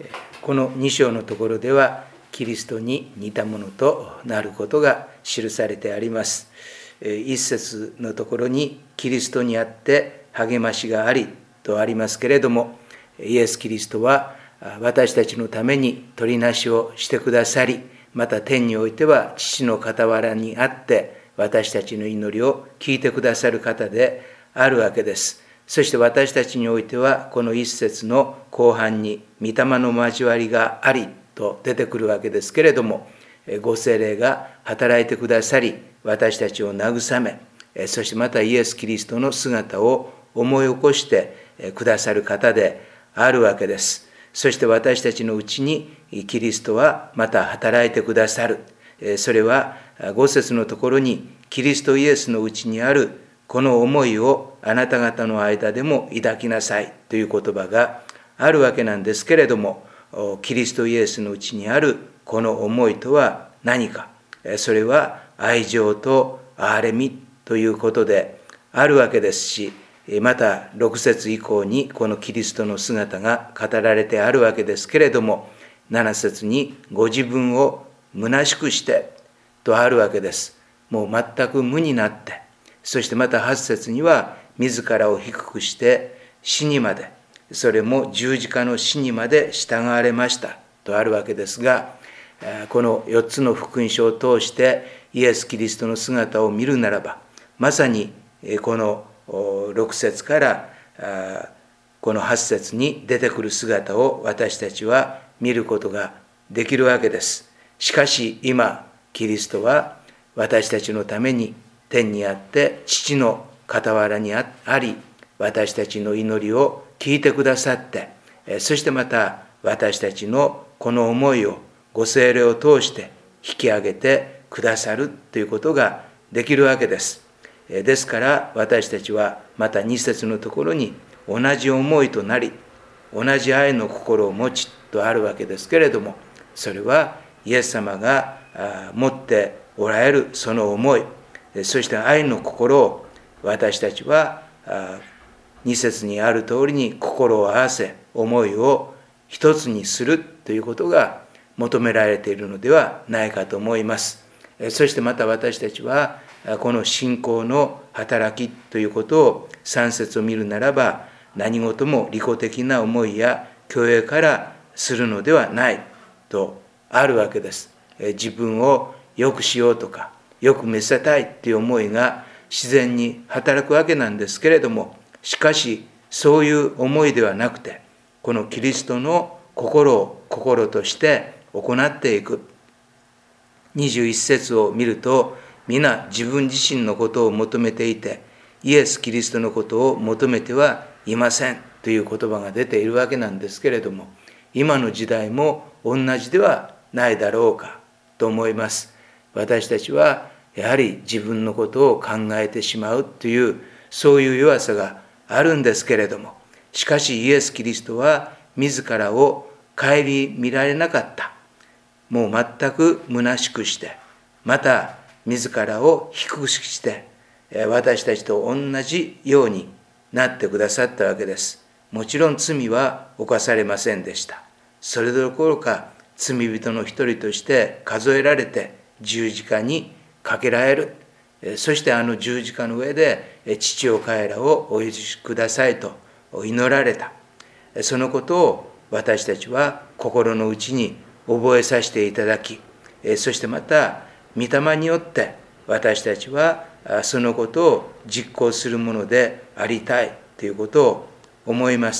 この2章のところでは、キリストに似たものとなることが記されてあります。一節のところに、キリストにあって励ましがありとありますけれども、イエス・キリストは私たちのために取りなしをしてくださり、また天においては父の傍らにあって私たちの祈りを聞いてくださる方であるわけです。そして私たちにおいてはこの一節の後半に御霊の交わりがありと出てくるわけですけれども、ご聖霊が働いてくださり、私たちを慰め、そしてまたイエス・キリストの姿を思い起こしてくださる方であるわけです。そして私たちのうちにキリストはまた働いてくださる。それは5節のところに、キリストイエスのうちにあるこの思いをあなた方の間でも抱きなさいという言葉があるわけなんですけれども、キリストイエスのうちにあるこの思いとは何か。それは愛情と憐れみということであるわけですし、また6節以降にこのキリストの姿が語られてあるわけですけれども、7節にご自分を虚しくしてとあるわけです。もう全く無になって、そしてまた8節には自らを低くして死にまで、それも十字架の死にまで従われましたとあるわけですが、この4つの福音書を通してイエス・キリストの姿を見るならば、まさにこの6節からこの8節に出てくる姿を私たちは見ることができるわけです。しかし今、キリストは私たちのために天にあって父の傍らにあり、私たちの祈りを聞いてくださって、そしてまた私たちのこの思いをご聖霊を通して引き上げてくださるということができるわけです。ですから私たちはまた2節のところに、同じ思いとなり同じ愛の心を持ちとあるわけですけれども、それはイエス様が持っておられるその思い、そして愛の心を私たちは2節にある通りに心を合わせ、思いを一つにするということが求められているのではないかと思います。そしてまた私たちはこの信仰の働きということを3節を見るならば、何事も利己的な思いや虚栄からするのではないとあるわけです。自分を良くしようとかよく見せたいという思いが自然に働くわけなんですけれども、しかしそういう思いではなくて、このキリストの心を心として行っていく。21節を見ると、皆自分自身のことを求めていて、イエス・キリストのことを求めてはいませんという言葉が出ているわけなんですけれども、今の時代も同じではないだろうかと思います。私たちはやはり自分のことを考えてしまうという、そういう弱さがあるんですけれども、しかしイエス・キリストは自らを顧みられなかった。もう全く虚しくして、また自らを低くして、私たちと同じようになってくださったわけです。もちろん罪は犯されませんでした。それどころか罪人の一人として数えられて十字架にかけられる。そしてあの十字架の上で父よ彼らをお許しくださいと祈られた。そのことを私たちは心の内に覚えさせていただき、そしてまた御霊によって私たちはそのことを実行するものでありたいということを思います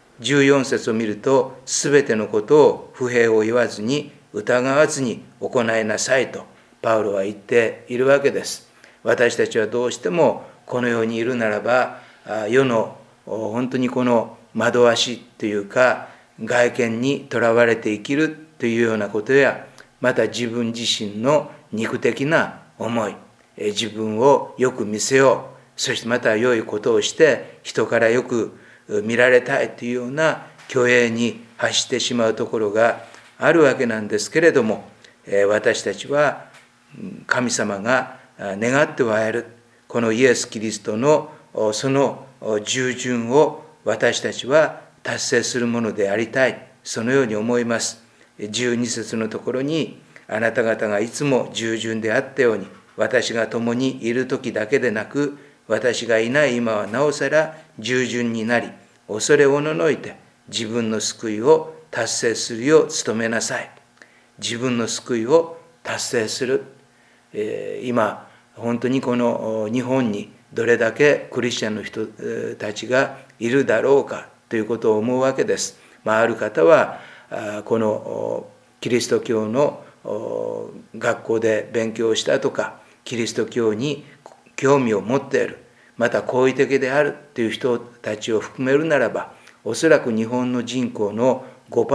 。14節を見ると、すべてのことを不平を言わずに疑わずに行いなさいとパウロは言っているわけです。私たちはどうしてもこの世にいるならば、世の本当にこの惑わしというか外見にとらわれて生きるというようなことや、また自分自身の肉的な思い、自分をよく見せよう、そしてまた良いことをして人からよく見られたいというような虚栄に走ってしまうところがあるわけなんですけれども、私たちは神様が願っておられるこのイエス・キリストのその従順を私たちは達成するものでありたいそのように思います。12節のところに、あなた方がいつも従順であったように、私が共にいる時だけでなく、私がいない今はなおさら従順になり、恐れおののいて自分の救いを達成するよう努めなさい。自分の救いを達成する。今、本当にこの日本にどれだけクリスチャンの人たちがいるだろうかということを思うわけです。ある方は、このキリスト教の学校で勉強したとか、キリスト教に興味を持っている、また好意的であるという人たちを含めるならば、おそらく日本の人口の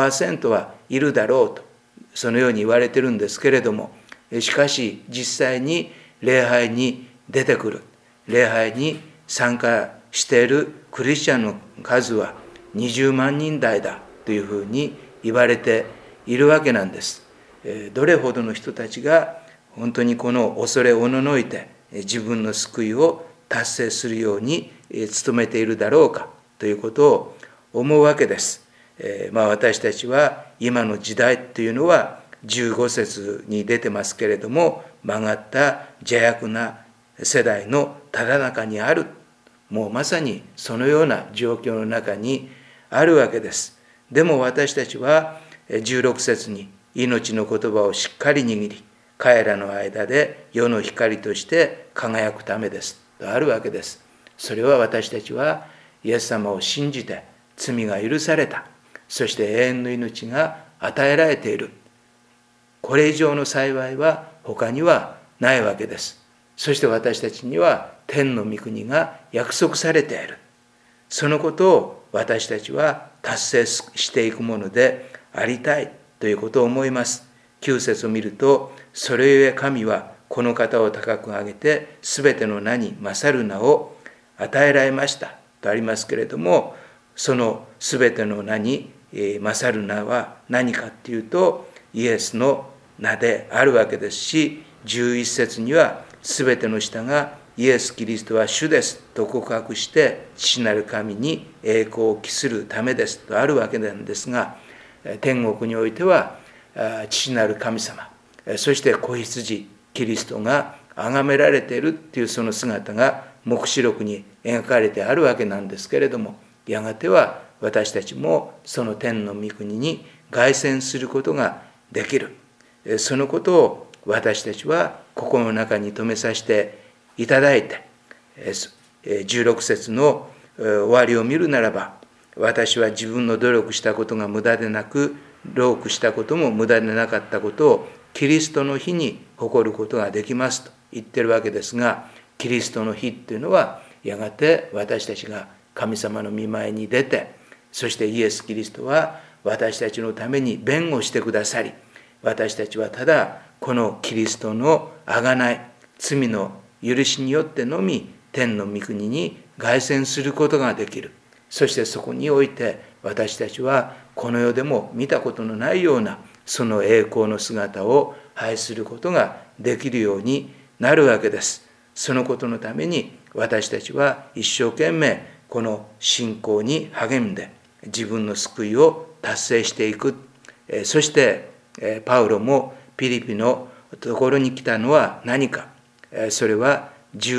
5% はいるだろうと、そのように言われているんですけれども、しかし実際に礼拝に出てくる、礼拝に参加しているクリスチャンの数は20万人台だというふうに言われているわけなんです。どれほどの人たちが本当にこの恐れおののいて自分の救いを達成するように努めているだろうかということを思うわけです。私たちは今の時代というのは15節に出てますけれども、曲がった邪悪な世代のただ中にある、もうまさにそのような状況の中にあるわけです。でも私たちは16節に命の言葉をしっかり握り、彼らの間で世の光として輝くためですとあるわけです。それは私たちはイエス様を信じて罪が許された、そして永遠の命が与えられている、これ以上の幸いは他にはないわけです。そして私たちには天の御国が約束されている。そのことを私たちは達成していくものでありたいということを思います。9節を見ると、それゆえ神はこの方を高く上げて、すべての名に勝る名を与えられましたとありますけれども、そのすべての名に勝る名は何かっていうと、イエスの名であるわけですし、11節にはすべての舌がイエス・キリストは主ですと告白して、父なる神に栄光を期するためですとあるわけなんですが、天国においては父なる神様、そして子羊キリストが崇められているっていうその姿が黙示録に描かれてあるわけなんですけれども、やがては私たちもその天の御国に凱旋することができる。そのことを私たちは心の中に留めさせていただいて、16節の終わりを見るならば、私は自分の努力したことが無駄でなく、労苦したことも無駄でなかったことをキリストの日に誇ることができますと言ってるわけですが、キリストの日っていうのはやがて私たちが神様の御前に出て、そしてイエス・キリストは私たちのために弁護してくださり、私たちはただこのキリストの贖い、罪の許しによってのみ天の御国に凱旋することができる。そしてそこにおいて私たちはこの世でも見たことのないようなその栄光の姿を拝することができるようになるわけです。そのことのために私たちは一生懸命この信仰に励んで自分の救いを達成していく。そしてパウロもピリピのところに来たのは何か。それは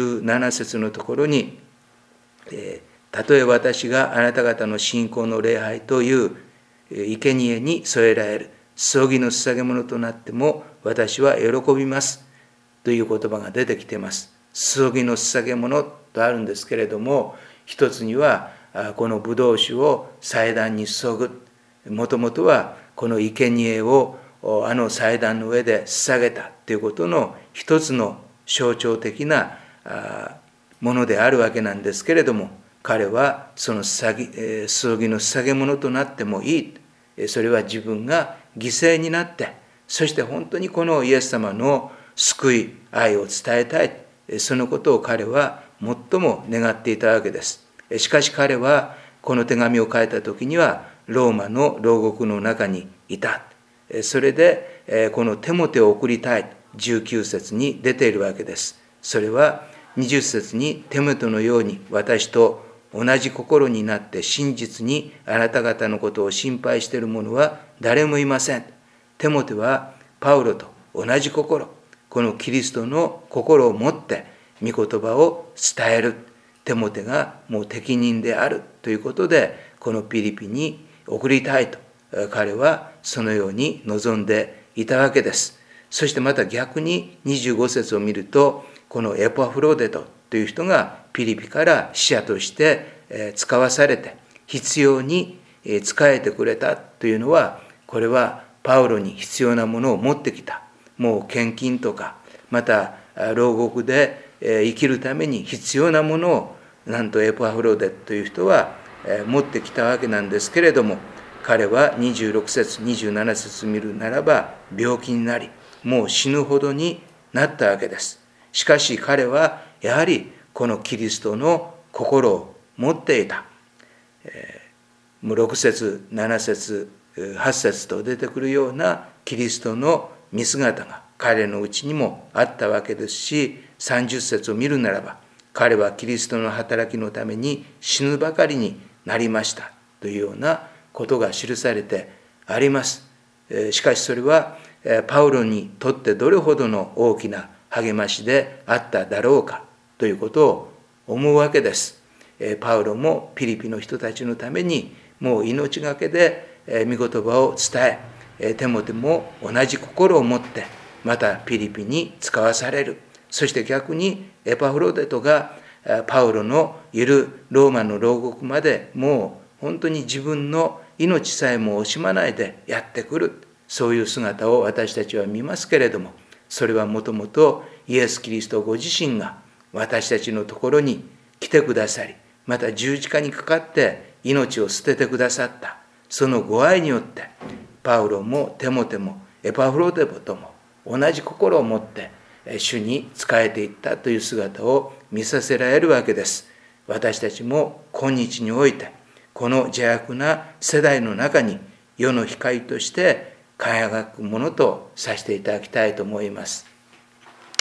17節のところに、たとえ私があなた方の信仰の礼拝という生贄に添えられる葬儀の捧げ物となっても私は喜びますという言葉が出てきています。葬儀の捧げ物とあるんですけれども、一つにはこのブドウ酒を祭壇に注ぐ。もともとはこの生贄をあの祭壇の上で捧げたということの一つの象徴的なものであるわけなんですけれども、彼はその葬儀の捧げ物となってもいい。それは自分が犠牲になって、そして本当にこのイエス様の救い、愛を伝えたい。そのことを彼は最も願っていたわけです。しかし彼はこの手紙を書いた時にはローマの牢獄の中にいた。それでこのテモテを送りたい。19節に出ているわけです。それは20節にテモテのように私と同じ心になって真実にあなた方のことを心配している者は誰もいません。テモテはパウロと同じ心、このキリストの心を持って御言葉を伝える。テモテがもう適任であるということで、このピリピに送りたいと彼はそのように望んでいたわけです。そしてまた逆に25節を見ると、このエパフロデトという人がピリピから使者として使わされて必要に仕えてくれたというのは、これはパウロに必要なものを持ってきた。もう献金とか、また牢獄で生きるために必要なものを、なんとエパフロデトという人は持ってきたわけなんですけれども、彼は26節27節見るならば病気になり、もう死ぬほどになったわけです。しかし彼はやはりこのキリストの心を持っていた。もう6節7節8節と出てくるようなキリストの見姿が彼のうちにもあったわけですし、30節を見るならば、彼はキリストの働きのために死ぬばかりになりましたというようなことが記されてあります。しかしそれはパウロにとってどれほどの大きな励ましであっただろうかということを思うわけです。パウロもピリピの人たちのためにもう命がけで御言葉を伝え、テモテも同じ心を持ってまたピリピに使わされる。そして逆にエパフロデトがパウロのいるローマの牢獄までもう本当に自分の命さえも惜しまないでやってくる。そういう姿を私たちは見ますけれども、それはもともとイエス・キリストご自身が私たちのところに来てくださり、また十字架にかかって命を捨ててくださった。そのご愛によってパウロもテモテもエパフロデトも同じ心を持って主に仕えていったという姿を見させられるわけです。私たちも今日においてこの邪悪な世代の中に世の光として輝くものとさせていただきたいと思います。